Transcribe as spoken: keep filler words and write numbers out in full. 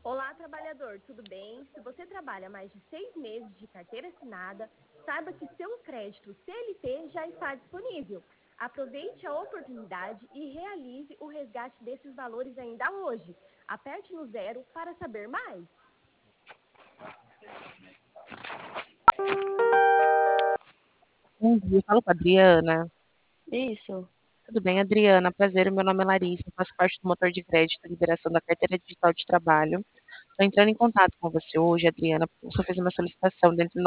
Olá, trabalhador, tudo bem? Se você trabalha mais de seis meses de carteira assinada, saiba que seu crédito C L T já está disponível. Aproveite a oportunidade e realize o resgate desses valores ainda hoje. Aperte no zero para saber mais. Bom dia, falo com a Adriana. Isso. Tudo bem, Adriana? Prazer, meu nome é Larissa, faço parte do motor de crédito, liberação da carteira digital de trabalho. Estou entrando em contato com você hoje, Adriana, porque você fez uma solicitação dentro do